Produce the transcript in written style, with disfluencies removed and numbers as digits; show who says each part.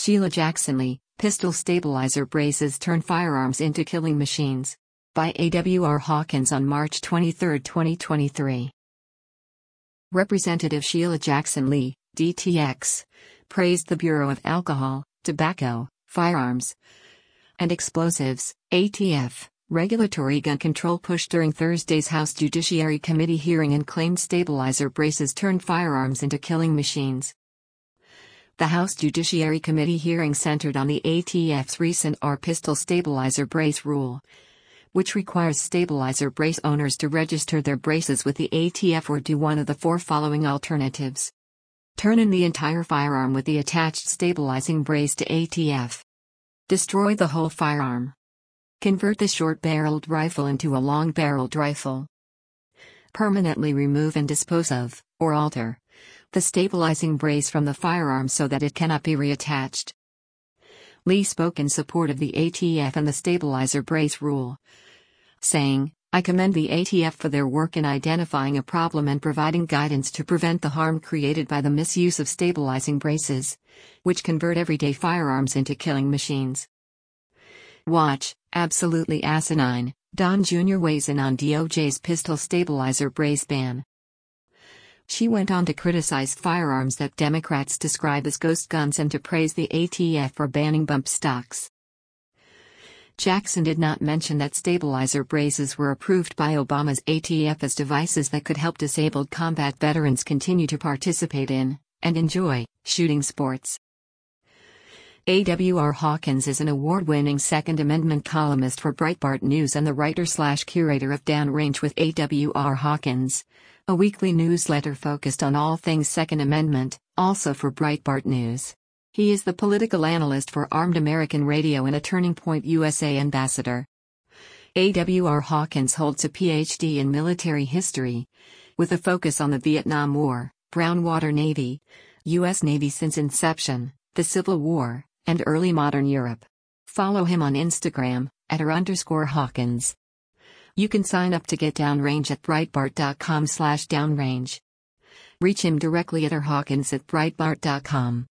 Speaker 1: Sheila Jackson Lee, Pistol Stabilizer Braces Turn Firearms into Killing Machines. By A.W.R. Hawkins on March 23, 2023. Representative Sheila Jackson Lee, DTX, praised the Bureau of Alcohol, Tobacco, Firearms, and Explosives, ATF, regulatory gun control push during Thursday's House Judiciary Committee hearing and claimed stabilizer braces turned firearms into killing machines. The House Judiciary Committee hearing centered on the ATF's recent pistol stabilizer brace rule, which requires stabilizer brace owners to register their braces with the ATF or do one of the four following alternatives. Turn in the entire firearm with the attached stabilizing brace to ATF. Destroy the whole firearm. Convert the short-barreled rifle into a long-barreled rifle. Permanently remove and dispose of, or alter, the stabilizing brace from the firearm so that it cannot be reattached. Lee spoke in support of the ATF and the stabilizer brace rule, saying, "I commend the ATF for their work in identifying a problem and providing guidance to prevent the harm created by the misuse of stabilizing braces, which convert everyday firearms into killing machines." Watch, Absolutely Asinine, Don Jr. weighs in on DOJ's pistol stabilizer brace ban. She went on to criticize firearms that Democrats describe as ghost guns and to praise the ATF for banning bump stocks. Jackson did not mention that stabilizer braces were approved by Obama's ATF as devices that could help disabled combat veterans continue to participate in, and enjoy, shooting sports. A.W.R. Hawkins is an award-winning Second Amendment columnist for Breitbart News and the writer/curator of Downrange with A.W.R. Hawkins, a weekly newsletter focused on all things Second Amendment, also for Breitbart News. He is the political analyst for Armed American Radio and a Turning Point USA ambassador. A.W.R. Hawkins holds a Ph.D. in military history, with a focus on the Vietnam War, Brown Water Navy, U.S. Navy since inception, the Civil War, and early modern Europe. Follow him on Instagram, @r_Hawkins. You can sign up to get Downrange at Breitbart.com/downrange. Reach him directly at rhawkins@breitbart.com.